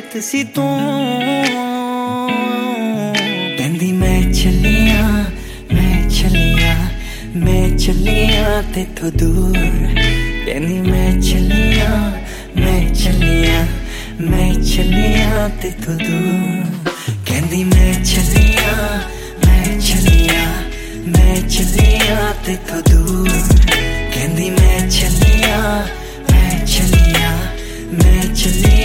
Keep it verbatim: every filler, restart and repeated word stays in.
रेत सी तू कहंदी मैं चलिया मैं चलिया मैं चलिया तेथों दूर कहंदी मैं चलिया मैं चलिया मैं चलिया तेथों दूर कहंदी मैं चलिया मैं चलिया मैं चलिया तेथों दूर कहंदी मैं चलिया मैं चलिया मैं चलिया